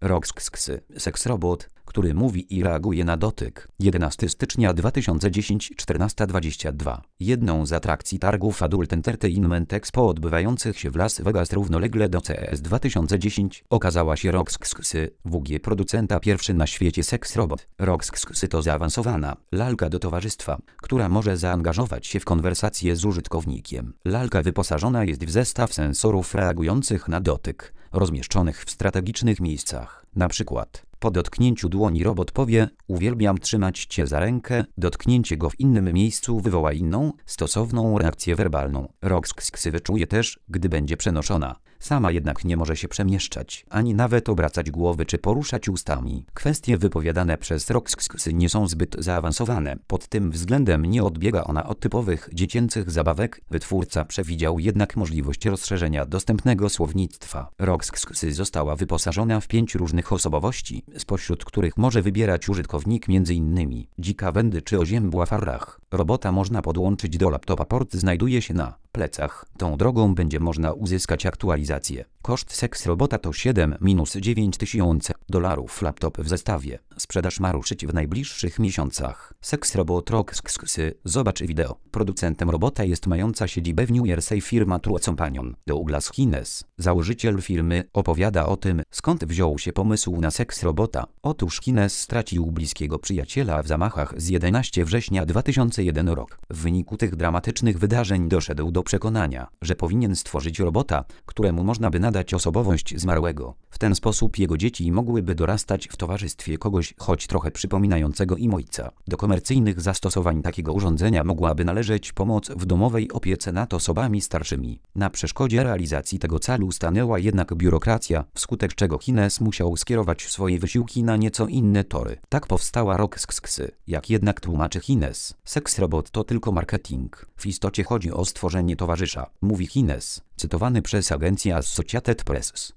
Roxxxy, seksrobot, który mówi i reaguje na dotyk. 11 stycznia 2010, 14:22. Jedną z atrakcji targów Adult Entertainment Expo odbywających się w Las Vegas równolegle do CES 2010 okazała się Roxxxy, WG producenta pierwszy na świecie seksrobot. Roxxxy to zaawansowana lalka do towarzystwa, która może zaangażować się w konwersację z użytkownikiem. Lalka wyposażona jest w zestaw sensorów reagujących na dotyk, rozmieszczonych w strategicznych miejscach. Na przykład po dotknięciu dłoni robot powie: uwielbiam trzymać cię za rękę. Dotknięcie go w innym miejscu wywoła inną, stosowną reakcję werbalną. Roxxxy wyczuje też, gdy będzie przenoszona. Sama jednak nie może się przemieszczać, ani nawet obracać głowy czy poruszać ustami. Kwestie wypowiadane przez Roxxxy nie są zbyt zaawansowane. Pod tym względem nie odbiega ona od typowych dziecięcych zabawek. Wytwórca przewidział jednak możliwość rozszerzenia dostępnego słownictwa. Roxxxy została wyposażona w 5 różnych osobowości, spośród których może wybierać użytkownik m.in. dzika wędy czy oziębła farrach. Robota można podłączyć do laptopa. Port znajduje się na plecach. Tą drogą będzie można uzyskać aktualizację. Koszt seksrobota to $7–9 tysięcy. Laptop w zestawie. Sprzedaż ma ruszyć w najbliższych miesiącach. Seksrobot Roxxxy. Zobacz wideo. Producentem robota jest mająca siedzibę w New Jersey firma True Companion. Douglas Hines, założyciel firmy, opowiada o tym, skąd wziął się pomysł na seksrobota. Otóż Hines stracił bliskiego przyjaciela w zamachach z 11 września 2001 rok. W wyniku tych dramatycznych wydarzeń doszedł do przekonania, że powinien stworzyć robota, któremu można by nadać osobowość zmarłego. W ten sposób jego dzieci mogłyby dorastać w towarzystwie kogoś, choć trochę przypominającego im ojca. Do komercyjnych zastosowań takiego urządzenia mogłaby należeć pomoc w domowej opiece nad osobami starszymi. Na przeszkodzie realizacji tego celu stanęła jednak biurokracja, wskutek czego Hines musiał skierować swoje wysiłki na nieco inne tory. Tak powstała Roxxxy. Jak jednak tłumaczy Hines, seksrobot to tylko marketing. W istocie chodzi o stworzenie towarzysza, mówi Hines, cytowany przez agencję Associated Press.